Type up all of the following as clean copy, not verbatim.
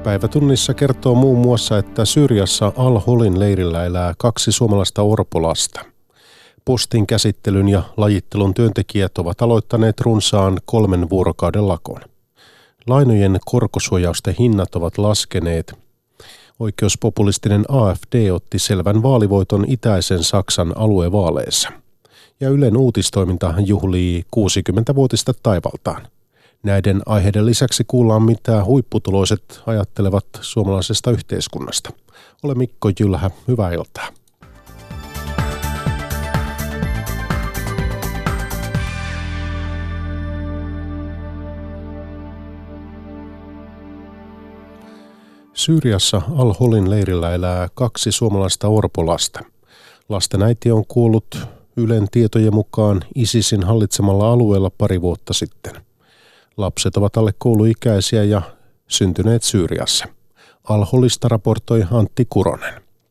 Päivätunnissa kertoo muun muassa, että Syyriassa Al-Holin leirillä elää 2 suomalaista orpolasta. Postin käsittelyn ja lajittelun työntekijät ovat aloittaneet runsaan 3 vuorokauden lakon. Lainojen korkosuojausten hinnat ovat laskeneet. Oikeuspopulistinen AfD otti selvän vaalivoiton itäisen Saksan aluevaaleissa. Ja Ylen uutistoiminta juhlii 60-vuotista taivaltaan. Näiden aiheiden lisäksi kuullaan, mitä huipputuloiset ajattelevat suomalaisesta yhteiskunnasta. Olen Mikko Jylhä, hyvää iltaa. Syyriassa Al-Holin leirillä elää 2 suomalaista orpolasta. Lasten äiti on kuollut Ylen tietojen mukaan ISISin hallitsemalla alueella pari vuotta sitten. Lapset ovat alle kouluikäisiä ja syntyneet Syyriassa. Al-Holista raportoi Antti Kuronen.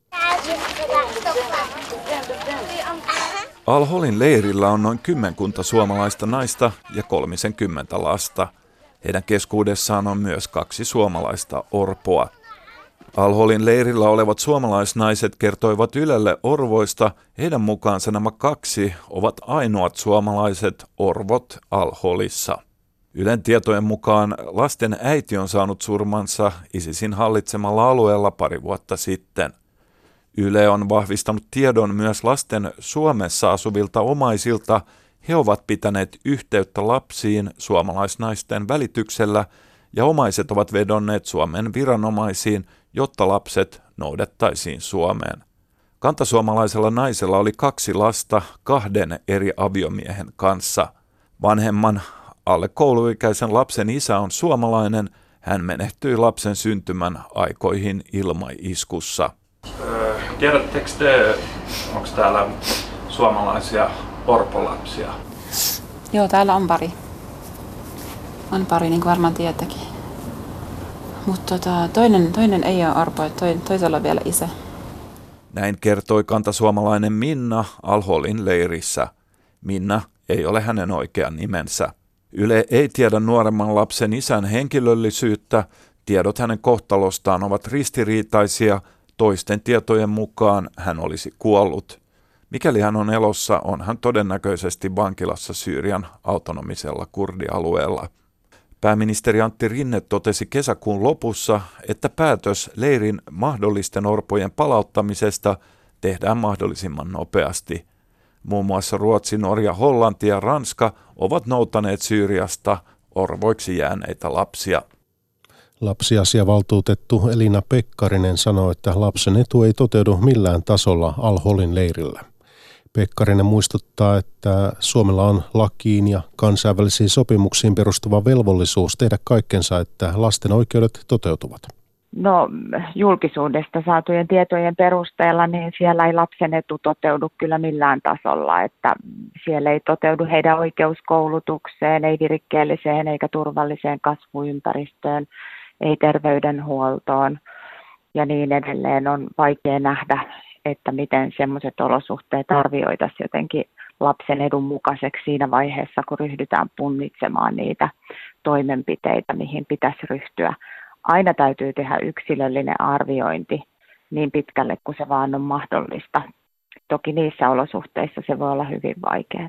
Al-Holin leirillä on noin 10 suomalaista naista ja 30 lasta. Heidän keskuudessaan on myös 2 suomalaista orpoa. Al-Holin leirillä olevat suomalaisnaiset kertoivat Ylelle orvoista. Heidän mukaansa nämä 2 ovat ainoat suomalaiset orvot Al-Holissa. Ylen tietojen mukaan lasten äiti on saanut surmansa ISISin hallitsemalla alueella pari vuotta sitten. Yle on vahvistanut tiedon myös lasten Suomessa asuvilta omaisilta. He ovat pitäneet yhteyttä lapsiin suomalaisnaisten välityksellä ja omaiset ovat vedonneet Suomen viranomaisiin, jotta lapset noudettaisiin Suomeen. Kantasuomalaisella naisella oli 2 lasta 2 eri aviomiehen kanssa. Vanhemman alle kouluikäisen lapsen isä on suomalainen. Hän menehtyi lapsen syntymän aikoihin ilmaiskussa. Tiedättekö te, onko täällä suomalaisia orpolapsia? Joo, täällä on pari. On pari, niin kuin varmaan tietäkin. Mutta toinen ei ole orpo, toisella on vielä isä. Näin kertoi kantasuomalainen Minna Al-Holin leirissä. Minna ei ole hänen oikea nimensä. Yle ei tiedä nuoremman lapsen isän henkilöllisyyttä. Tiedot hänen kohtalostaan ovat ristiriitaisia. Toisten tietojen mukaan hän olisi kuollut. Mikäli hän on elossa, on hän todennäköisesti vankilassa Syyrian autonomisella kurdialueella. Pääministeri Antti Rinne totesi kesäkuun lopussa, että päätös leirin mahdollisten orpojen palauttamisesta tehdään mahdollisimman nopeasti. Muun muassa Ruotsi, Norja, Hollanti ja Ranska ovat noutaneet Syyriasta orvoiksi jääneitä lapsia. Lapsiasiavaltuutettu Elina Pekkarinen sanoi, että lapsen etu ei toteudu millään tasolla Al-Holin leirillä. Pekkarinen muistuttaa, että Suomella on lakiin ja kansainvälisiin sopimuksiin perustuva velvollisuus tehdä kaikkensa, että lasten oikeudet toteutuvat. No, julkisuudesta saatujen tietojen perusteella niin siellä ei lapsen etu toteudu kyllä millään tasolla, että siellä ei toteudu heidän oikeuskoulutukseen, ei virikkeelliseen eikä turvalliseen kasvuympäristöön, ei terveydenhuoltoon ja niin edelleen. On vaikea nähdä, että miten semmoiset olosuhteet arvioitaisiin jotenkin lapsen edun mukaiseksi siinä vaiheessa, kun ryhdytään punnitsemaan niitä toimenpiteitä, mihin pitäisi ryhtyä. Aina täytyy tehdä yksilöllinen arviointi niin pitkälle kuin se vaan on mahdollista. Toki niissä olosuhteissa se voi olla hyvin vaikeaa.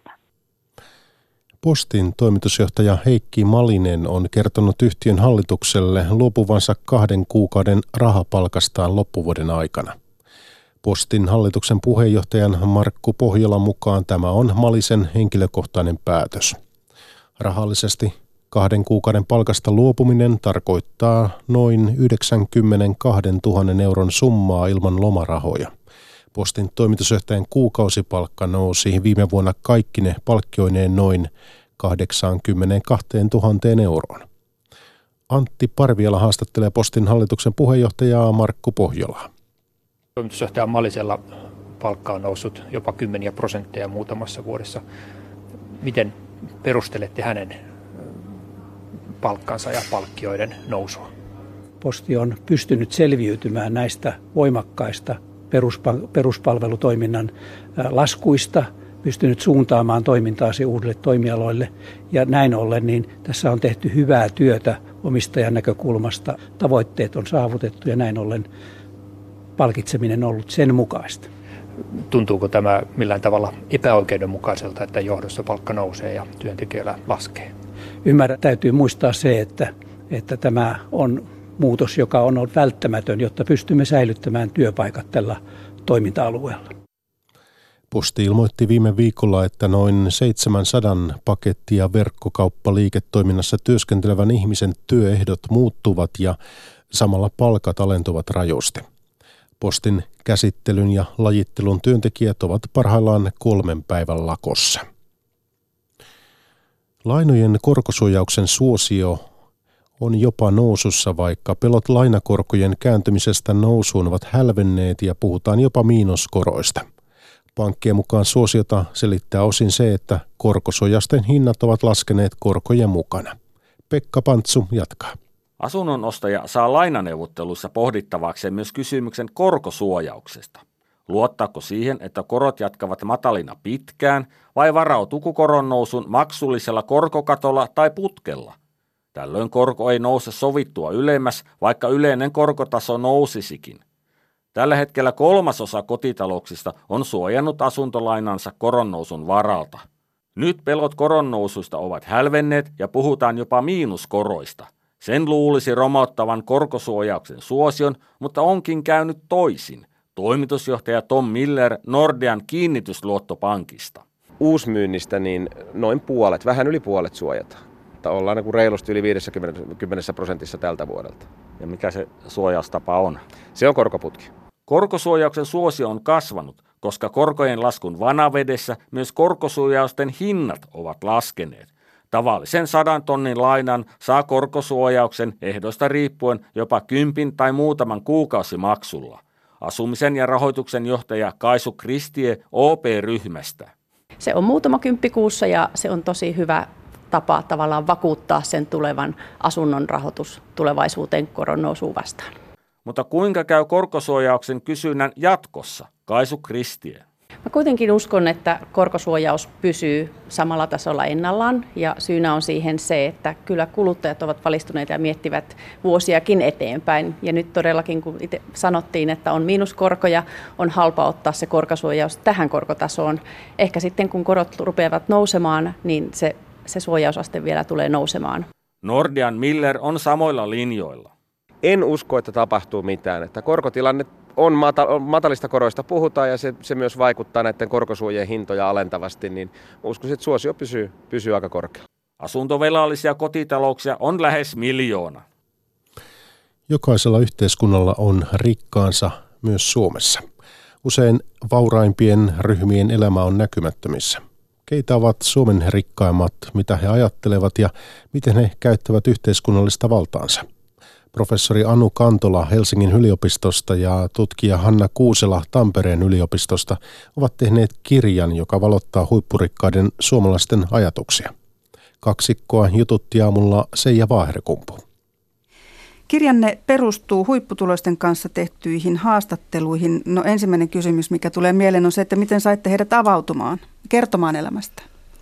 Postin toimitusjohtaja Heikki Malinen on kertonut yhtiön hallitukselle luopuvansa 2 kuukauden rahapalkastaan loppuvuoden aikana. Postin hallituksen puheenjohtajan Markku Pohjolan mukaan tämä on Malisen henkilökohtainen päätös. Rahallisesti 2 kuukauden palkasta luopuminen tarkoittaa noin 92 000 euron summaa ilman lomarahoja. Postin toimitusjohtajan kuukausipalkka nousi viime vuonna kaikkine palkkioineen noin 82 000 euroon. Antti Parviala haastattelee Postin hallituksen puheenjohtajaa Markku Pohjolaa. Toimitusjohtaja Malisella palkka on noussut jopa 10% muutamassa vuodessa. Miten perustelette hänen palkkansa ja palkkioiden nousua? Posti on pystynyt selviytymään näistä voimakkaista peruspalvelutoiminnan laskuista, pystynyt suuntaamaan toimintaasi uudelle toimialoille ja näin ollen niin tässä on tehty hyvää työtä omistajan näkökulmasta tavoitteet on saavutettu ja näin ollen palkitseminen on ollut sen mukaista. Tuntuuko tämä millään tavalla epäoikeudenmukaiselta, että johdossa palkka nousee ja työntekijöillä laskee? Täytyy muistaa se, että tämä on muutos, joka on ollut välttämätön, jotta pystymme säilyttämään työpaikat tällä toiminta-alueella. Posti ilmoitti viime viikolla, että noin 700 paketti- ja verkkokauppaliiketoiminnassa työskentelevän ihmisen työehdot muuttuvat ja samalla palkat alentuvat rajusti. Postin käsittelyn ja lajittelun työntekijät ovat parhaillaan 3 päivän lakossa. Lainojen korkosuojauksen suosio on jopa nousussa, vaikka pelot lainakorkojen kääntymisestä nousuun ovat hälvenneet ja puhutaan jopa miinuskoroista. Pankkien mukaan suosiota selittää osin se, että korkosuojausten hinnat ovat laskeneet korkojen mukana. Pekka Pantsu jatkaa. Asunnon ostaja saa lainaneuvotteluissa pohdittavakseen myös kysymyksen korkosuojauksesta. Luottaako siihen, että korot jatkavat matalina pitkään vai varautuuko koron nousun maksullisella korkokatolla tai putkella? Tällöin korko ei nouse sovittua ylemmäs, vaikka yleinen korkotaso nousisikin. Tällä hetkellä 1/3 kotitalouksista on suojannut asuntolainansa koronnousun varalta. Nyt pelot koronnousuista ovat hälvenneet ja puhutaan jopa miinuskoroista. Sen luulisi romottavan korkosuojauksen suosion, mutta onkin käynyt toisin. Toimitusjohtaja Tom Miller Nordean kiinnitysluottopankista. Uusmyynnistä niin noin puolet, vähän yli puolet suojataan. Ollaan niin reilusti yli 50% tältä vuodelta. Ja mikä se suojaustapa on? Se on korkoputki. Korkosuojauksen suosio on kasvanut, koska korkojen laskun vanavedessä myös korkosuojausten hinnat ovat laskeneet. Tavallisen 100 tonnin lainan saa korkosuojauksen ehdosta riippuen jopa 10 tai muutaman kuukausimaksulla. Asumisen ja rahoituksen johtaja Kaisu Kristie OP-ryhmästä. Se on muutama kymppi kuussa ja se on tosi hyvä tapa tavallaan vakuuttaa sen tulevan asunnon rahoitus tulevaisuuteen koron nousuun vastaan. Mutta kuinka käy korkosuojauksen kysynnän jatkossa? Kaisu Kristie. Mä kuitenkin uskon, että korkosuojaus pysyy samalla tasolla ennallaan ja syynä on siihen se, että kyllä kuluttajat ovat valistuneita ja miettivät vuosiakin eteenpäin. Ja nyt todellakin, kun itse sanottiin, että on miinuskorkoja, on halpa ottaa se korkosuojaus tähän korkotasoon. Ehkä sitten kun korot rupeavat nousemaan, niin se suojausaste vielä tulee nousemaan. Nordean Miller on samoilla linjoilla. En usko, että tapahtuu mitään. Että korkotilanne on matalista koroista puhutaan ja se myös vaikuttaa näiden korkosuojien hintoja alentavasti, niin uskoisin, että suosio pysyy aika korkealla. Asuntovelallisia kotitalouksia on lähes 1 miljoona. Jokaisella yhteiskunnalla on rikkaansa myös Suomessa. Usein vauraimpien ryhmien elämä on näkymättömissä. Keitä ovat Suomen rikkaimmat, mitä he ajattelevat ja miten he käyttävät yhteiskunnallista valtaansa? Professori Anu Kantola Helsingin yliopistosta ja tutkija Hanna Kuusela Tampereen yliopistosta ovat tehneet kirjan, joka valottaa huippurikkaiden suomalaisten ajatuksia. Kaksikkoa jututti aamulla Seija Vaaherkumpu. Kirjanne perustuu huipputuloisten kanssa tehtyihin haastatteluihin. No ensimmäinen kysymys, mikä tulee mieleen, on se, että miten saitte heidät avautumaan, kertomaan elämästä?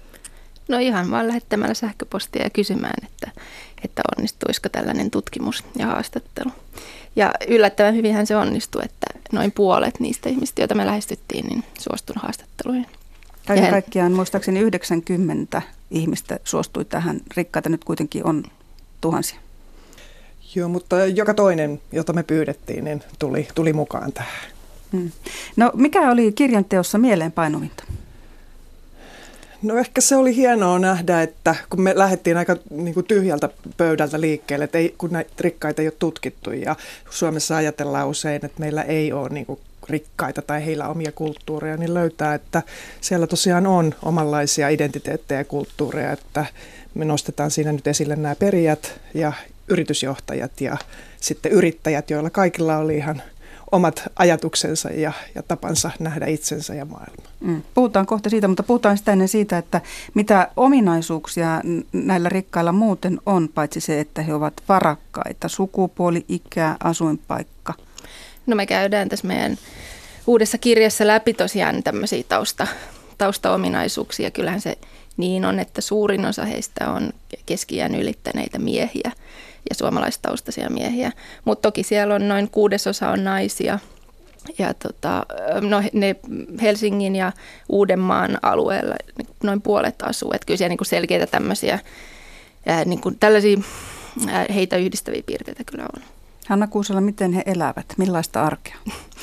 No ihan vaan lähettämällä sähköpostia ja kysymään, että onnistuisiko tällainen tutkimus ja haastattelu. Ja yllättävän hyvinhän se onnistui, että noin puolet niistä ihmistä, joita me lähestyttiin, niin suostui haastatteluihin. Kaiken kaikkiaan muistaakseni 90 ihmistä suostui tähän. Rikkaita nyt kuitenkin on tuhansia. Joo, mutta joka toinen, jota me pyydettiin, niin tuli mukaan tähän. No mikä oli kirjan teossa mieleenpainuvinta? No ehkä se oli hienoa nähdä, että kun me lähdettiin aika niin kuin tyhjältä pöydältä liikkeelle, että kun näitä rikkaita ei ole tutkittu ja Suomessa ajatellaan usein, että meillä ei ole niin kuin rikkaita tai heillä omia kulttuureja, niin löytää, että siellä tosiaan on omanlaisia identiteettejä ja kulttuureja, että me nostetaan siinä nyt esille nämä perijät ja yritysjohtajat ja sitten yrittäjät, joilla kaikilla oli ihan omat ajatuksensa ja tapansa nähdä itsensä ja maailmaa. Puhutaan kohta siitä, mutta puhutaan sitä ennen siitä, että mitä ominaisuuksia näillä rikkailla muuten on, paitsi se, että he ovat varakkaita, sukupuoli, ikä, asuinpaikka. No me käydään tässä meidän uudessa kirjassa läpi tosiaan tämmöisiä taustaominaisuuksia. Kyllähän se niin on, että suurin osa heistä on keski-iän ylittäneitä miehiä. ja suomalaistaustaisia miehiä. Mutta toki siellä on noin 1/6 on naisia. Ja ne Helsingin ja Uudenmaan alueella noin puolet asuu. Että kyllä siellä niin kuin selkeitä tämmöisiä niin kuin tällaisia heitä yhdistäviä piirteitä kyllä on. Hanna Kuusela, miten he elävät? Millaista arkea?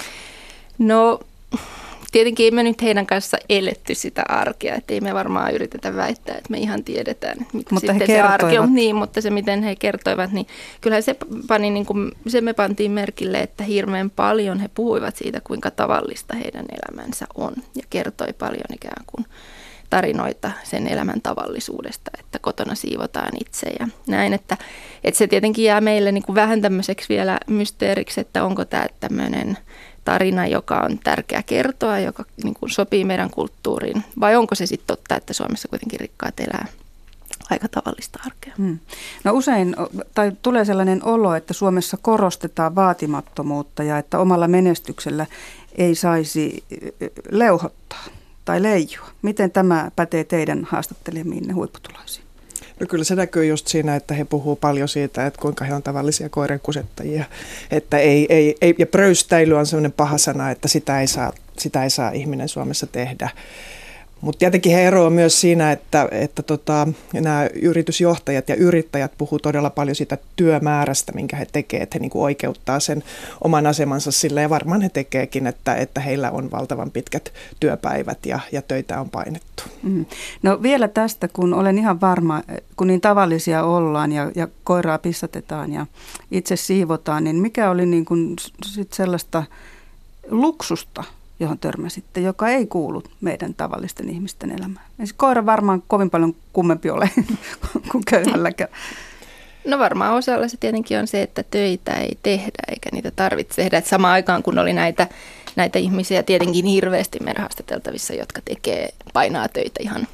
No tietenkin ei me nyt heidän kanssa eletty sitä arkea, että ei me varmaan yritetä väittää, että me ihan tiedetään, mitä mutta sitten se arki on. Niin, mutta se miten he kertoivat, niin kyllähän se me pantiin merkille, että hirveän paljon he puhuivat siitä, kuinka tavallista heidän elämänsä on ja kertoi paljon ikään kuin tarinoita sen elämän tavallisuudesta, että kotona siivotaan itse ja näin, että se tietenkin jää meille niin kuin vähän tämmöiseksi vielä mysteeriksi, että onko tämä tämmöinen tarina, joka on tärkeä kertoa, joka niin kuin sopii meidän kulttuuriin, vai onko se sitten totta, että Suomessa kuitenkin rikkaat elää aika tavallista arkea? No usein tulee sellainen olo, että Suomessa korostetaan vaatimattomuutta ja että omalla menestyksellä ei saisi leuhottaa tai leijua. Miten tämä pätee teidän haastattelemiinne huipputuloisiin? No kyllä se näkyy just siinä, että he puhuu paljon siitä, että kuinka he on tavallisia koirankusettajia. Että ja pröystäily on sellainen paha sana, että sitä ei saa ihminen Suomessa tehdä. Mutta tietenkin he eroavat myös siinä, että nämä yritysjohtajat ja yrittäjät puhuu todella paljon siitä työmäärästä, minkä he tekevät, että he niinku oikeuttaa sen oman asemansa sille ja varmaan he tekeekin, että heillä on valtavan pitkät työpäivät ja töitä on painettu. No vielä tästä, kun olen ihan varma, kun niin tavallisia ollaan ja koiraa pissatetaan ja itse siivotaan, niin mikä oli niin kuin sit sellaista luksusta, johon törmäsitte, joka ei kuulu meidän tavallisten ihmisten elämään? Koira varmaan kovin paljon kummempi ole kuin köyhälläkään. No varmaan osalla se tietenkin on se, että töitä ei tehdä eikä niitä tarvitse tehdä. Et samaan aikaan kun oli näitä ihmisiä tietenkin hirveästi meidän haastateltavissa, jotka painaa töitä ihan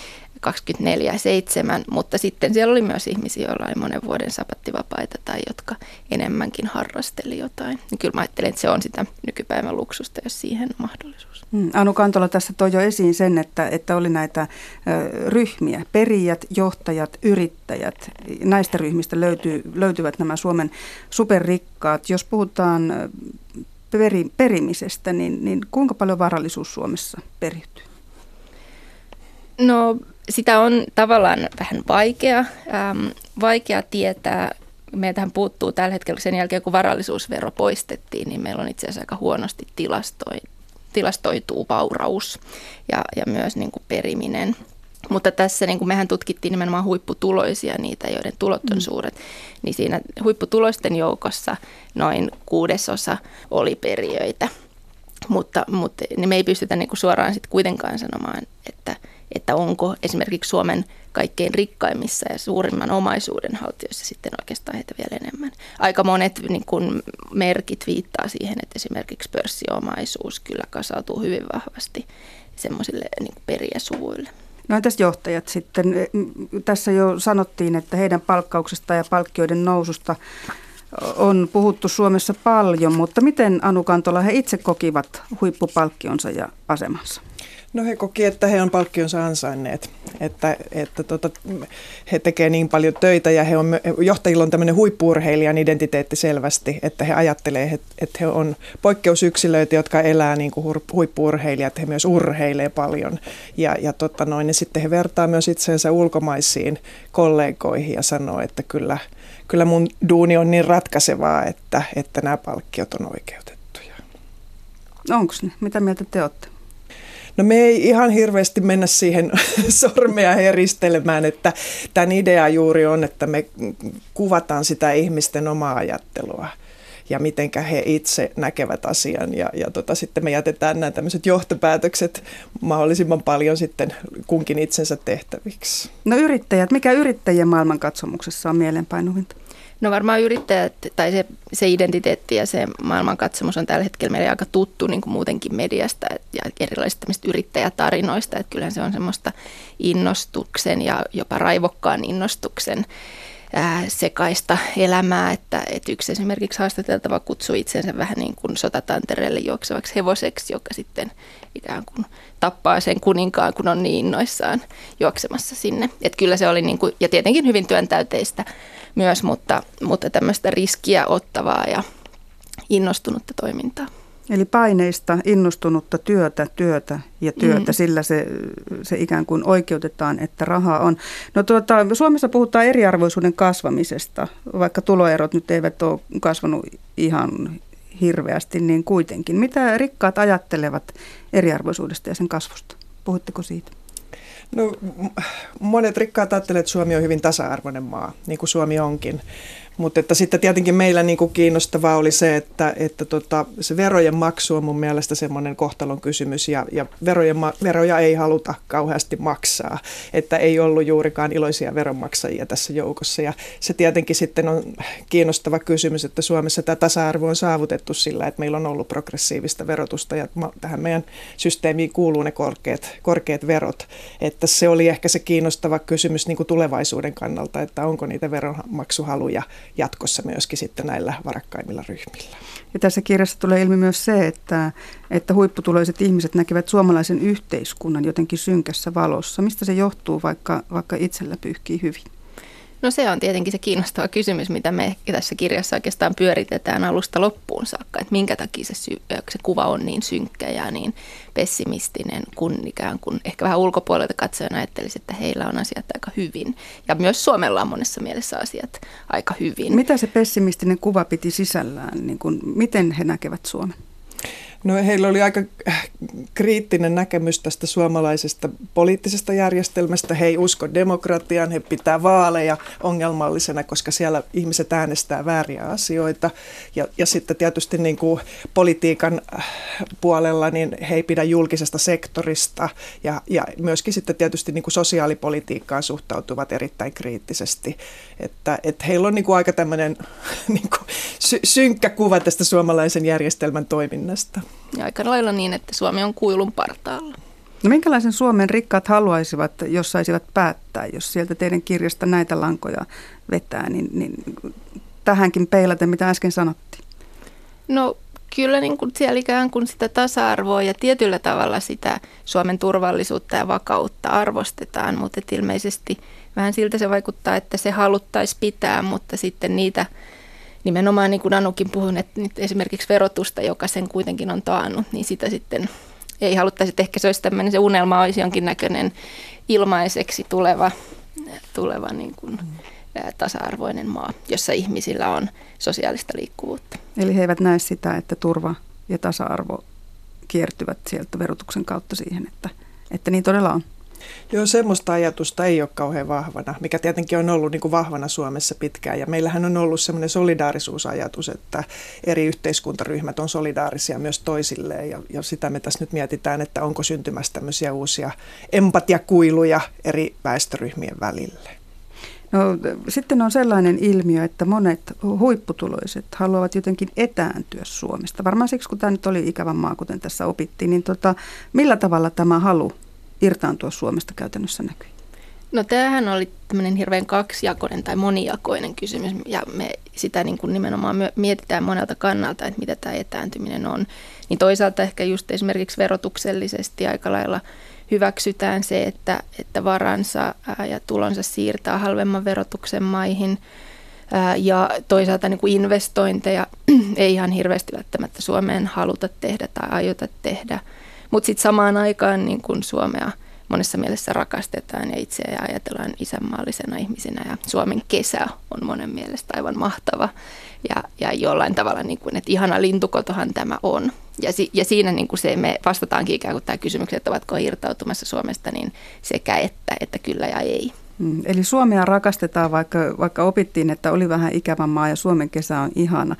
24/7, mutta sitten siellä oli myös ihmisiä, joilla oli monen vuoden sapattivapaita tai jotka enemmänkin harrasteli jotain. Ja kyllä mä ajattelen, että se on sitä nykypäivän luksusta, jos siihen on mahdollisuus. Anu Kantola tässä toi jo esiin sen, että oli näitä ryhmiä, perijät, johtajat, yrittäjät. Näistä ryhmistä löytyvät nämä Suomen superrikkaat. Jos puhutaan perimisestä, niin kuinka paljon varallisuus Suomessa periytyy? No sitä on tavallaan vähän vaikea tietää. Meiltähän puuttuu tällä hetkellä sen jälkeen, kun varallisuusvero poistettiin, niin meillä on itse asiassa aika huonosti tilastoituu vauraus ja myös niin kuin periminen. Mutta tässä niin kuin mehän tutkittiin nimenomaan huipputuloisia, niitä joiden tulot on suuret, niin siinä huipputuloisten joukossa noin 1/6 oli perijöitä. Mutta niin me ei pystytä niin kuin suoraan sit kuitenkaan sanomaan, että onko esimerkiksi Suomen kaikkein rikkaimmissa ja suurimman omaisuuden haltijoissa sitten oikeastaan heitä vielä enemmän. Aika monet niin kun merkit viittaa siihen, että esimerkiksi pörssiomaisuus kyllä kasautuu hyvin vahvasti semmoisille niin kuin perijäsuvuille. No entäs johtajat sitten? Tässä jo sanottiin, että heidän palkkauksesta ja palkkioiden noususta on puhuttu Suomessa paljon, mutta miten Anu Kantola he itse kokivat huippupalkkionsa ja asemansa? No he koki, että he on palkkionsa ansainneet, että he tekevät niin paljon töitä ja johtajilla on tämmöinen huippu-urheilijan identiteetti selvästi, että he ajattelee, että he on poikkeusyksilöitä, jotka elää niin kuin huippu-urheilijat, he myös urheilee paljon ja sitten he vertaa myös itseensä ulkomaisiin kollegoihin ja sanoo, että kyllä mun duuni on niin ratkaisevaa, että nämä palkkiot on oikeutettuja. Onko ne? Mitä mieltä te olette? No me ei ihan hirveästi mennä siihen sormea heristelemään, että tämän idea juuri on, että me kuvataan sitä ihmisten omaa ajattelua ja mitenkä he itse näkevät asian ja sitten me jätetään nämä tämmöiset johtopäätökset mahdollisimman paljon sitten kunkin itsensä tehtäviksi. No yrittäjät, mikä yrittäjien maailmankatsomuksessa on mieleenpainuvinta? No varmaan yrittäjät tai se identiteetti ja se maailmankatsomus on tällä hetkellä meille aika tuttu niin kuin muutenkin mediasta ja erilaisista tämmöistä yrittäjätarinoista, että kyllähän se on semmoista innostuksen ja jopa raivokkaan innostuksen sekaista elämää, että yksi esimerkiksi haastateltava kutsui itsensä vähän niin kuin sotatantereelle juoksevaksi hevoseksi, joka sitten ikään kuin tappaa sen kuninkaan, kun on niin innoissaan juoksemassa sinne. Että kyllä se oli, niin kuin, ja tietenkin hyvin työntäyteistä myös, mutta tämmöistä riskiä ottavaa ja innostunutta toimintaa. Eli paineista innostunutta työtä ja työtä, sillä se ikään kuin oikeutetaan, että rahaa on. No Suomessa puhutaan eriarvoisuuden kasvamisesta, vaikka tuloerot nyt eivät ole kasvanut ihan hirveästi, niin kuitenkin. Mitä rikkaat ajattelevat eriarvoisuudesta ja sen kasvusta? Puhutteko siitä? No, monet rikkaat ajattelevat, että Suomi on hyvin tasa-arvoinen maa, niin kuin Suomi onkin. Mutta että sitten tietenkin meillä niin kuin kiinnostavaa oli se, että se verojen maksu on mun mielestä semmoinen kohtalon kysymys ja veroja ei haluta kauheasti maksaa, että ei ollut juurikaan iloisia veronmaksajia tässä joukossa. Ja se tietenkin sitten on kiinnostava kysymys, että Suomessa tämä tasa-arvo on saavutettu sillä, että meillä on ollut progressiivista verotusta ja tähän meidän systeemiin kuuluu ne korkeat verot. Että se oli ehkä se kiinnostava kysymys niin kuin tulevaisuuden kannalta, että onko niitä veronmaksuhaluja jatkossa myöskin sitten näillä varakkaimmilla ryhmillä. Ja tässä kirjassa tulee ilmi myös se, että huipputuloiset ihmiset näkevät suomalaisen yhteiskunnan jotenkin synkässä valossa. Mistä se johtuu, vaikka itsellä pyyhkii hyvin? No se on tietenkin se kiinnostava kysymys, mitä me tässä kirjassa oikeastaan pyöritetään alusta loppuun saakka, että minkä takia se kuva on niin synkkä ja niin pessimistinen, kun ikään kuin ehkä vähän ulkopuolelta katsoen ajattelisi, että heillä on asiat aika hyvin. Ja myös Suomella on monessa mielessä asiat aika hyvin. Mitä se pessimistinen kuva piti sisällään? Niin kuin, miten he näkevät Suomen? No heillä oli aika kriittinen näkemys tästä suomalaisesta poliittisesta järjestelmästä. He ei usko demokratiaan, he pitää vaaleja ongelmallisena, koska siellä ihmiset äänestää vääriä asioita. Ja sitten tietysti niin kuin politiikan puolella niin he ei pidä julkisesta sektorista ja myöskin sitten tietysti niin kuin sosiaalipolitiikkaan suhtautuvat erittäin kriittisesti. Että heillä on niin kuin aika tämmöinen niin kuin synkkä kuva tästä suomalaisen järjestelmän toiminnasta. Ja aika lailla niin, että Suomi on kuilun partaalla. No minkälaisen Suomen rikkaat haluaisivat, jos saisivat päättää, jos sieltä teidän kirjasta näitä lankoja vetää, niin tähänkin peilaten, mitä äsken sanottiin? No kyllä niin kuin siellä ikään kuin sitä tasa-arvoa ja tietyllä tavalla sitä Suomen turvallisuutta ja vakautta arvostetaan, mutta ilmeisesti vähän siltä se vaikuttaa, että se haluttaisiin pitää, mutta sitten niitä nimenomaan niin kuin Anukin puhui, että esimerkiksi verotusta, joka sen kuitenkin on taannut, niin sitä sitten ei haluttaisi, että ehkä se olisi tämmöinen, se unelma olisi jonkinnäköinen ilmaiseksi tuleva niin kuin tasa-arvoinen maa, jossa ihmisillä on sosiaalista liikkuvuutta. Eli he eivät näe sitä, että turva ja tasa-arvo kiertyvät sieltä verotuksen kautta siihen, että niin todella on. Joo, semmoista ajatusta ei ole kauhean vahvana, mikä tietenkin on ollut niin kuin vahvana Suomessa pitkään. Ja meillähän on ollut semmoinen solidaarisuusajatus, että eri yhteiskuntaryhmät on solidaarisia myös toisilleen. Ja sitä me tässä nyt mietitään, että onko syntymässä tämmöisiä uusia empatiakuiluja eri väestöryhmien välille. No, sitten on sellainen ilmiö, että monet huipputuloiset haluavat jotenkin etääntyä Suomesta. Varmaan siksi, kun tämä nyt oli ikävä maa, kuten tässä opittiin, niin millä tavalla tämä halu irtaantua Suomesta käytännössä näkyy? No tämähän oli tämmöinen hirveän kaksijakoinen tai monijakoinen kysymys ja me sitä niin kuin nimenomaan mietitään monelta kannalta, että mitä tämä etääntyminen on. Niin toisaalta ehkä just esimerkiksi verotuksellisesti aika lailla hyväksytään se, että varansa ja tulonsa siirtää halvemman verotuksen maihin ja toisaalta niin kuin investointeja ei ihan hirveästi välttämättä Suomeen haluta tehdä tai aiota tehdä. Mutta sitten samaan aikaan niin kun Suomea monessa mielessä rakastetaan ja itse ajatellaan isänmaallisena ihmisenä ja Suomen kesä on monen mielestä aivan mahtava ja jollain tavalla, niin kun, että ihana lintukotohan tämä on. Ja siinä niin kun se, me vastataankin ikään kuin tämä kysymys, että ovatko irtautumassa Suomesta, niin sekä että kyllä ja ei. Eli Suomea rakastetaan, vaikka opittiin, että oli vähän ikävä maa ja Suomen kesä on ihana.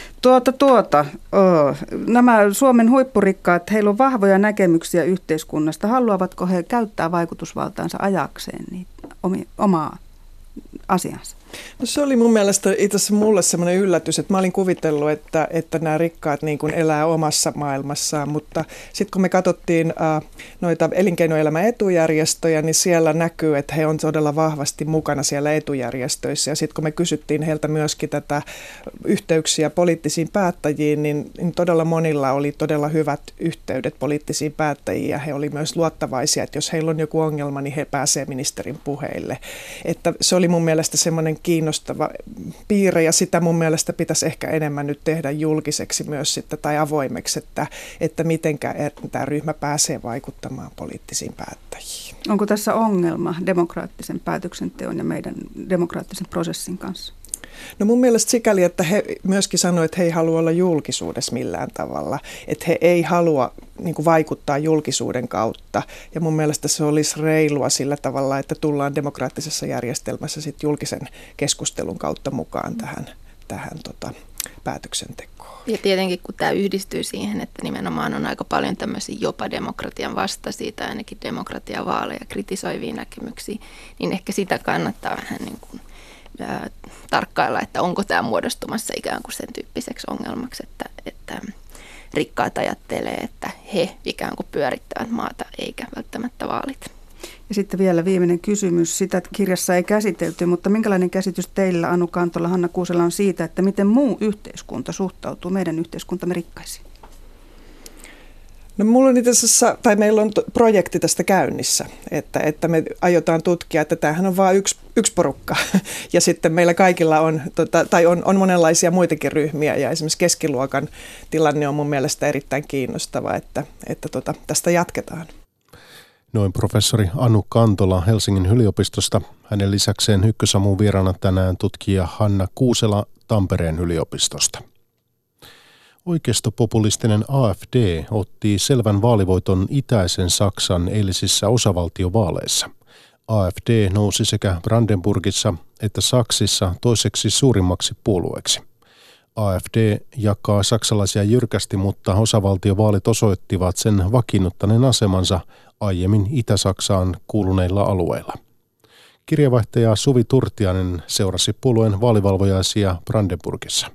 Nämä Suomen huippurikkaat, heillä on vahvoja näkemyksiä yhteiskunnasta. Haluavatko he käyttää vaikutusvaltaansa ajakseen omaa asiansa? No se oli mun mielestä itse asiassa mulle semmoinen yllätys, että mä olin kuvitellut, että nämä rikkaat niin kuin elää omassa maailmassaan, mutta sitten kun me katsottiin noita elinkeinoelämän etujärjestöjä, niin siellä näkyy, että he on todella vahvasti mukana siellä etujärjestöissä. Ja sitten kun me kysyttiin heiltä myöskin tätä yhteyksiä poliittisiin päättäjiin, niin todella monilla oli todella hyvät yhteydet poliittisiin päättäjiin ja he oli myös luottavaisia, että jos heillä on joku ongelma, niin he pääsevät ministerin puheille. Että se oli mun mielestä semmoinen kiinnostava piirre ja sitä mun mielestä pitäisi ehkä enemmän nyt tehdä julkiseksi myös sitten tai avoimeksi, että mitenkä tämä ryhmä pääsee vaikuttamaan poliittisiin päättäjiin. Onko tässä ongelma demokraattisen päätöksenteon ja meidän demokraattisen prosessin kanssa? No mun mielestä sikäli, että he myöskin sanoivat, että he ei halua olla julkisuudessa millään tavalla, että he ei halua niin kuin vaikuttaa julkisuuden kautta ja mun mielestä se olisi reilua sillä tavalla, että tullaan demokraattisessa järjestelmässä sit julkisen keskustelun kautta mukaan tähän päätöksentekoon. Ja tietenkin kun tämä yhdistyy siihen, että nimenomaan on aika paljon tämmöisiä jopa demokratian vastaisia tai ainakin demokratiavaaleja kritisoivia näkemyksiä, niin ehkä sitä kannattaa vähän niin kuin tarkkailla, että onko tämä muodostumassa ikään kuin sen tyyppiseksi ongelmaksi, että rikkaat ajattelee, että he ikään kuin pyörittävät maata eikä välttämättä vaalit. Ja sitten vielä viimeinen kysymys. Sitä kirjassa ei käsitelty, mutta minkälainen käsitys teillä, Anu Kantola, Hanna Kuusela, on siitä, että miten muu yhteiskunta suhtautuu meidän yhteiskuntamme rikkaisiin? No mulla on itse asiassa, tai meillä on projekti tästä käynnissä, että me aiotaan tutkia, että tämähän on vain yksi porukka ja sitten meillä kaikilla on, on monenlaisia muitakin ryhmiä ja esimerkiksi keskiluokan tilanne on mun mielestä erittäin kiinnostava, että tästä jatketaan. Noin professori Anu Kantola Helsingin yliopistosta. Hänen lisäkseen Ykkösaamun vieraana tänään tutkija Hanna Kuusela Tampereen yliopistosta. Oikeistopopulistinen AfD otti selvän vaalivoiton itäisen Saksan eilisissä osavaltiovaaleissa. AfD nousi sekä Brandenburgissa että Saksissa toiseksi suurimmaksi puolueeksi. AfD jakaa saksalaisia jyrkästi, mutta osavaltiovaalit osoittivat sen vakiinnuttaneen asemansa aiemmin Itä-Saksaan kuuluneilla alueilla. Kirjavaihtaja Suvi Turtiainen seurasi puolueen vaalivalvojaisia Brandenburgissa.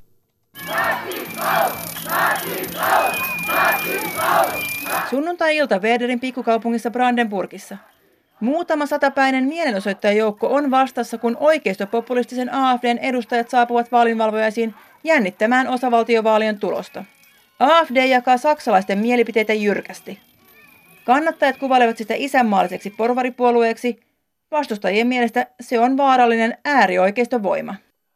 Sunnuntai-ilta Werderin pikkukaupungissa Brandenburgissa. Muutama satapäinen mielenosoittajajoukko on vastassa, kun oikeistopopulistisen AfDn edustajat saapuvat vaalinvalvojaisiin jännittämään osavaltiovaalien tulosta. AfD jakaa saksalaisten mielipiteitä jyrkästi. Kannattajat kuvailevat sitä isänmaalliseksi porvaripuolueeksi. Vastustajien mielestä se on vaarallinen äärioikeistovoima.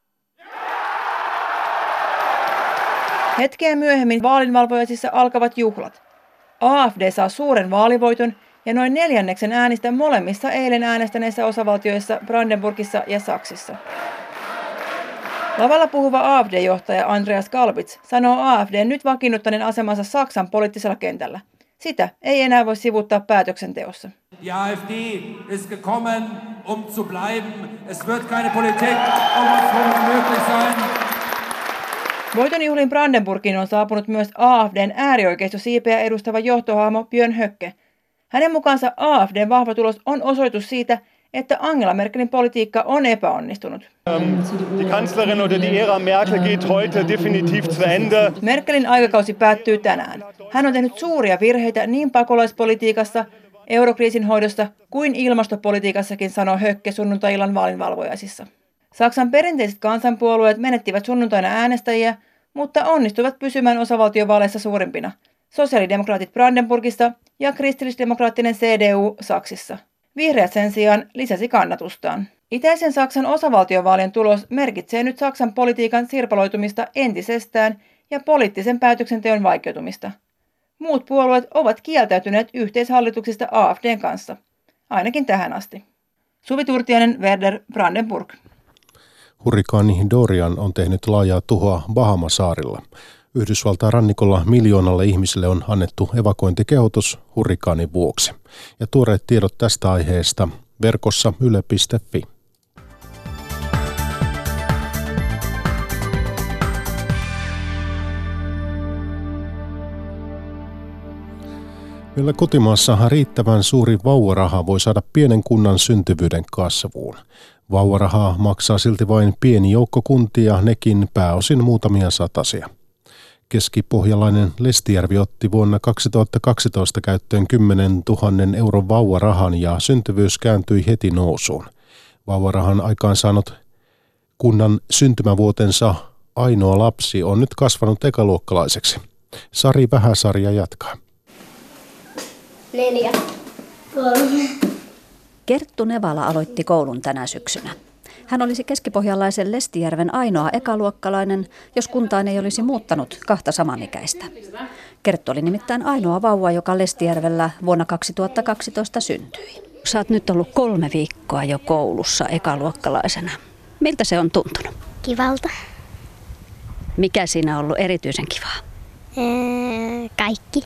Hetkeä myöhemmin vaalinvalvojaisissa alkavat juhlat. AfD saa suuren vaalivoiton ja noin 1/4 äänistä molemmissa eilen äänestäneissa osavaltioissa Brandenburgissa ja Saksissa. Lavalla puhuva AfD-johtaja Andreas Kalbitz sanoo AfD nyt vakiinnuttaneen asemansa Saksan poliittisella kentällä. Sitä ei enää voi sivuuttaa päätöksenteossa. Die AfD ist gekommen, zu bleiben. Es wird keine Politik, möglich sein. Voitonjuhliin Brandenburgiin on saapunut myös AfDn äärioikeistosiipeä edustava johtohahmo Björn Höcke. Hänen mukaansa AfDn vahva tulos on osoitus siitä, että Angela Merkelin politiikka on epäonnistunut. Die Kanzlerin oder die Ära Merkel geht heute definitiv zu Ende. Merkelin aikakausi päättyy tänään. Hän on tehnyt suuria virheitä niin pakolaispolitiikassa, eurokriisin hoidossa kuin ilmastopolitiikassakin, sanoo Höcke sunnuntai-illan vaalinvalvojaisissa. Saksan perinteiset kansanpuolueet menettivät sunnuntaina äänestäjiä, mutta onnistuivat pysymään osavaltiovaaleissa suurimpina. Sosiaalidemokraatit Brandenburgissa ja kristillisdemokraattinen CDU Saksissa. Vihreät sen sijaan lisäsi kannatustaan. Itäisen Saksan osavaltiovaalien tulos merkitsee nyt Saksan politiikan sirpaloitumista entisestään ja poliittisen päätöksenteon vaikeutumista. Muut puolueet ovat kieltäytyneet yhteishallituksista AfDn kanssa, ainakin tähän asti. Suvi Turtiainen, Werder, Brandenburg. Hurrikaani Dorian on tehnyt laajaa tuhoa Bahamasaarilla. Yhdysvaltain rannikolla 1 miljoonalle ihmiselle on annettu evakuointikehotus hurrikaanin vuoksi. Ja tuoreet tiedot tästä aiheesta verkossa yle.fi. Vielä kotimaassa riittävän suuri vauvaraha voi saada pienen kunnan syntyvyyden kasvuun. Vauvarahaa maksaa silti vain pieni joukko kuntia, nekin pääosin muutamia satasia. Keskipohjalainen Lestijärvi otti vuonna 2012 käyttöön 10 000 euron vauvarahan ja syntyvyys kääntyi heti nousuun. Vauvarahan aikaan saanut kunnan syntymävuotensa ainoa lapsi on nyt kasvanut ekaluokkalaiseksi. Sari Vähäsarja jatkaa. 4, 3. Kerttu Nevala aloitti koulun tänä syksynä. Hän olisi keskipohjalaisen Lestijärven ainoa ekaluokkalainen, jos kuntaan ei olisi muuttanut 2 samanikäistä. Kerttu oli nimittäin ainoa vauva, joka Lestijärvellä vuonna 2012 syntyi. Sä oot nyt ollut 3 viikkoa jo koulussa ekaluokkalaisena. Miltä se on tuntunut? Kivalta. Mikä siinä on ollut erityisen kivaa? Kaikki.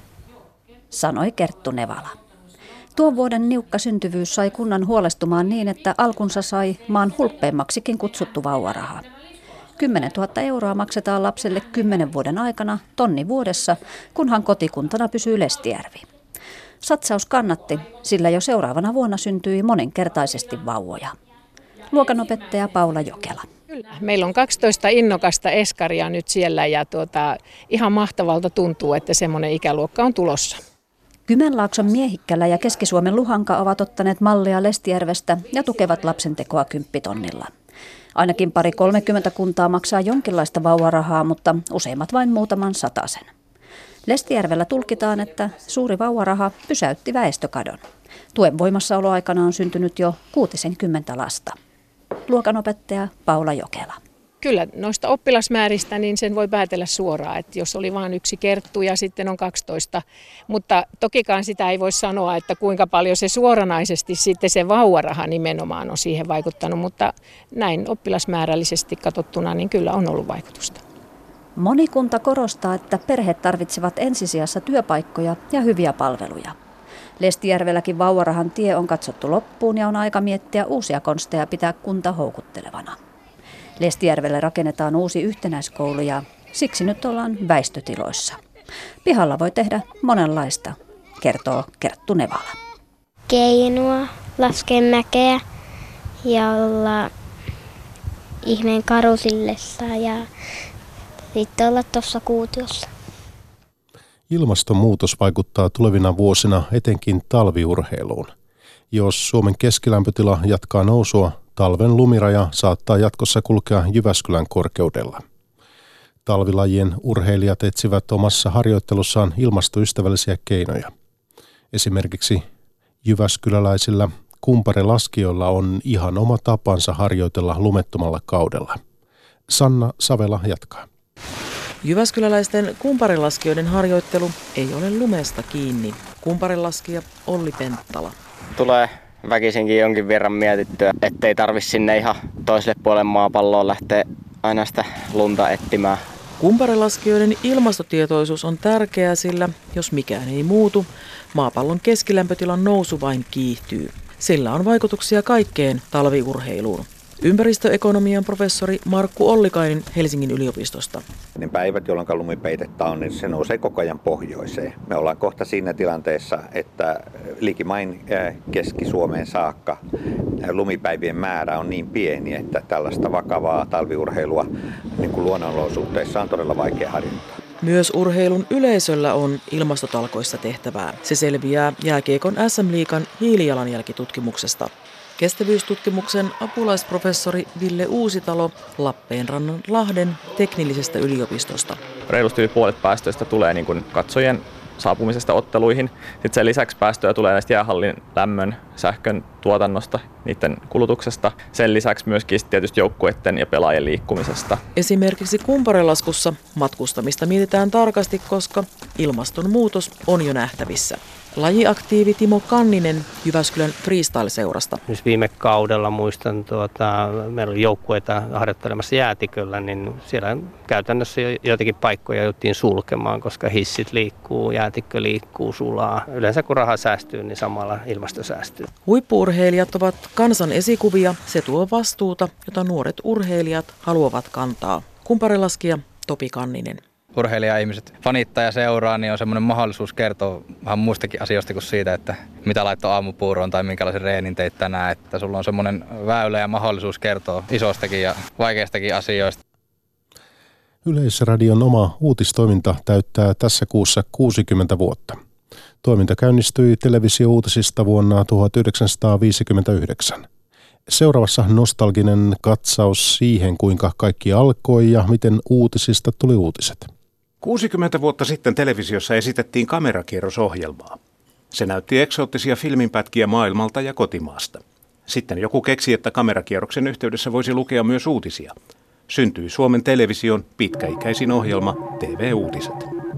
Sanoi Kerttu Nevala. Tuon vuoden niukka syntyvyys sai kunnan huolestumaan niin, että alkunsa sai maan hulppeimmaksikin kutsuttu vauvaraha. 10 000 euroa maksetaan lapselle 10 vuoden aikana, 1 000 vuodessa, kunhan kotikuntana pysyy Lestijärvi. Satsaus kannatti, sillä jo seuraavana vuonna syntyi moninkertaisesti vauvoja. Luokanopettaja Paula Jokela. Kyllä. Meillä on 12 innokasta eskaria nyt siellä ja ihan mahtavalta tuntuu, että semmoinen ikäluokka on tulossa. Kymenlaakson Miehikkälä ja Keski-Suomen Luhanka ovat ottaneet mallia Lestijärvestä ja tukevat lapsentekoa 10 000. Ainakin 20-30 kuntaa maksaa jonkinlaista vauvarahaa, mutta useimmat vain muutaman satasen. Lestijärvellä tulkitaan, että suuri vauvaraha pysäytti väestökadon. Tuen voimassaoloaikana on syntynyt jo 60 lasta. Luokanopettaja Paula Jokela. Kyllä noista oppilasmääristä niin sen voi päätellä suoraan, että jos oli vain 1 Kerttu ja sitten on 12, mutta tokikaan sitä ei voi sanoa, että kuinka paljon se suoranaisesti sitten se vauvaraha nimenomaan on siihen vaikuttanut, mutta näin oppilasmäärällisesti katsottuna niin kyllä on ollut vaikutusta. Moni kunta korostaa, että perheet tarvitsevat ensisijassa työpaikkoja ja hyviä palveluja. Lestijärvelläkin vauvarahan tie on katsottu loppuun ja on aika miettiä uusia konsteja pitää kunta houkuttelevana. Lestijärvelle rakennetaan uusi yhtenäiskoulu ja siksi nyt ollaan väistötiloissa. Pihalla voi tehdä monenlaista, kertoo Kerttu Nevala. Keinua, laskea mäkeä ja olla ihmeen karusillessa ja sitten olla tuossa kuutiossa. Ilmastonmuutos vaikuttaa tulevina vuosina etenkin talviurheiluun. Jos Suomen keskilämpötila jatkaa nousua, talven lumiraja saattaa jatkossa kulkea Jyväskylän korkeudella. Talvilajien urheilijat etsivät omassa harjoittelussaan ilmastoystävällisiä keinoja. Esimerkiksi jyväskyläläisillä kumparelaskijoilla on ihan oma tapansa harjoitella lumettomalla kaudella. Sanna Savela jatkaa. Jyväskyläläisten kumparelaskijoiden harjoittelu ei ole lumesta kiinni. Kumparelaskija Olli Penttala. Tulee väkisinkin jonkin verran mietittyä, ettei tarvitse sinne ihan toiselle puolelle maapalloa lähteä aina sitä lunta etsimään. Kumparelaskijoiden ilmastotietoisuus on tärkeää, sillä jos mikään ei muutu, maapallon keskilämpötilan nousu vain kiihtyy. Sillä on vaikutuksia kaikkeen talviurheiluun. Ympäristöekonomian professori Markku Ollikainen Helsingin yliopistosta. Ne päivät, jolloin lumipeitetta on, niin se nousee koko ajan pohjoiseen. Me ollaan kohta siinä tilanteessa, että likimain Keski-Suomeen saakka lumipäivien määrä on niin pieni, että tällaista vakavaa talviurheilua niin kuin luonnonolosuhteissa on todella vaikea harjoittaa. Myös urheilun yleisöllä on ilmastotalkoissa tehtävää. Se selviää jääkiekon SM-liigan hiilijalanjälkitutkimuksesta. Kestävyystutkimuksen apulaisprofessori Ville Uusitalo Lappeenrannan Lahden teknillisestä yliopistosta. Reilusti yli puolet päästöistä tulee niin kuin katsojien saapumisesta otteluihin. Sitten sen lisäksi päästöjä tulee näistä jäähallin lämmön, sähkön tuotannosta, niiden kulutuksesta. Sen lisäksi myöskin tietysti joukkueiden ja pelaajien liikkumisesta. Esimerkiksi kumparelaskussa matkustamista mietitään tarkasti, koska ilmastonmuutos on jo nähtävissä. Lajiaktiivi Timo Kanninen Jyväskylän freestyle-seurasta. Nyt viime kaudella muistan, meillä oli joukkueita harjoittelemassa jäätiköllä, niin siellä käytännössä joitakin paikkoja jouttiin sulkemaan, koska hissit liikkuu, jäätikkö liikkuu, sulaa. Yleensä kun raha säästyy, niin samalla ilmasto säästyy. Huippu-urheilijat ovat kansan esikuvia. Se tuo vastuuta, jota nuoret urheilijat haluavat kantaa. Kumparelaskija Topi Kanninen. urheilija-ihmiset fanittaa ja seuraa, niin on semmoinen mahdollisuus kertoa vähän muistakin asioista kuin siitä, että mitä laittoi aamupuuroon tai minkälaisen reenin teit tänään. Että sulla on semmoinen väylä ja mahdollisuus kertoa isoistakin ja vaikeistakin asioista. Yleisradion oma uutistoiminta täyttää tässä kuussa 60 vuotta. Toiminta käynnistyi televisiouutisista vuonna 1959. Seuraavassa nostalginen katsaus siihen, kuinka kaikki alkoi ja miten uutisista tuli uutiset. 60 vuotta sitten televisiossa esitettiin kamerakierrosohjelmaa. Se näytti eksoottisia filminpätkiä maailmalta ja kotimaasta. Sitten joku keksi, että kamerakierroksen yhteydessä voisi lukea myös uutisia. Syntyi Suomen Television pitkäikäisin ohjelma TV-uutiset.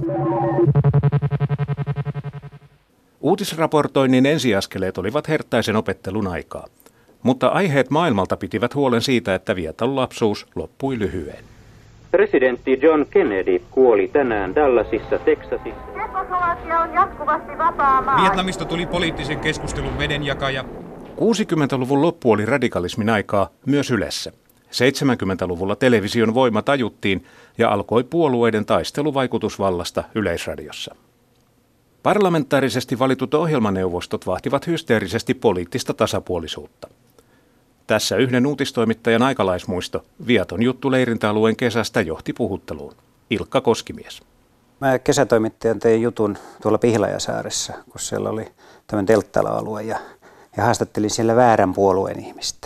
Uutisraportoinnin ensiaskeleet olivat herttaisen opettelun aikaa. Mutta aiheet maailmalta pitivät huolen siitä, että vieton lapsuus loppui lyhyen. Presidentti John Kennedy kuoli tänään Dallasissa, Teksasissa. Tsekoslovakia on jatkuvasti vapaa maa. Vietnamista tuli poliittisen keskustelun vedenjakaja. 60-luvun loppu oli radikalismin aikaa myös Ylessä. 70-luvulla television voima tajuttiin ja alkoi puolueiden taistelu vaikutusvallasta Yleisradiossa. Parlamentaarisesti valitut ohjelmaneuvostot vahtivat hysteerisesti poliittista tasapuolisuutta. Tässä yhden uutistoimittajan aikalaismuisto viaton juttu leirintäalueen kesästä johti puhutteluun. Ilkka Koskimies. Mä kesätoimittajan tein jutun tuolla Pihlajasaaressa, kun siellä oli tämmöinen telttala-alue ja haastattelin siellä väärän puolueen ihmistä.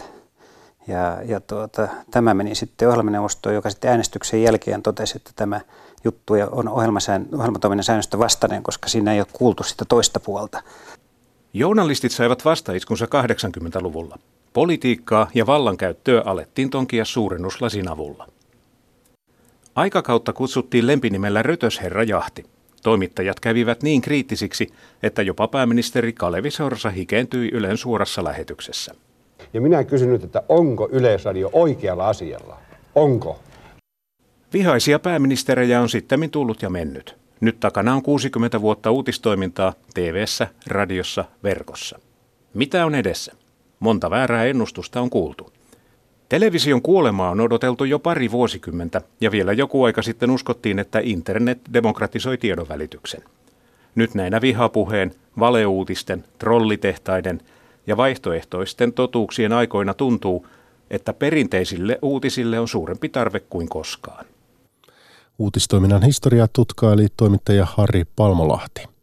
Tämä meni sitten ohjelmaneuvostoon, joka sitten äänestyksen jälkeen totesi, että tämä juttu on ohjelmatoiminnan säännöstä vastainen, koska siinä ei ole kuultu sitä toista puolta. Journalistit saivat vastaiskunsa 80-luvulla. Politiikkaa ja vallankäyttöä alettiin tonkia suurennuslasin avulla. Aikakautta kutsuttiin lempinimellä Rötösherrajahti. Toimittajat kävivät niin kriittisiksi, että jopa pääministeri Kalevi Sorsa hikeentyi Ylen suorassa lähetyksessä. Ja minä kysyn nyt, että onko Yleisradio oikealla asialla? Onko? Vihaisia pääministerejä on sittemmin tullut ja mennyt. Nyt takana on 60 vuotta uutistoimintaa TV:ssä, radiossa, verkossa. Mitä on edessä? Monta väärää ennustusta on kuultu. Television kuolemaa on odoteltu jo pari vuosikymmentä ja vielä joku aika sitten uskottiin, että internet demokratisoi tiedonvälityksen. Nyt näinä vihapuheen, valeuutisten, trollitehtaiden ja vaihtoehtoisten totuuksien aikoina tuntuu, että perinteisille uutisille on suurempi tarve kuin koskaan. Uutistoiminnan historiaa tutkaili toimittaja Harri Palmolahti.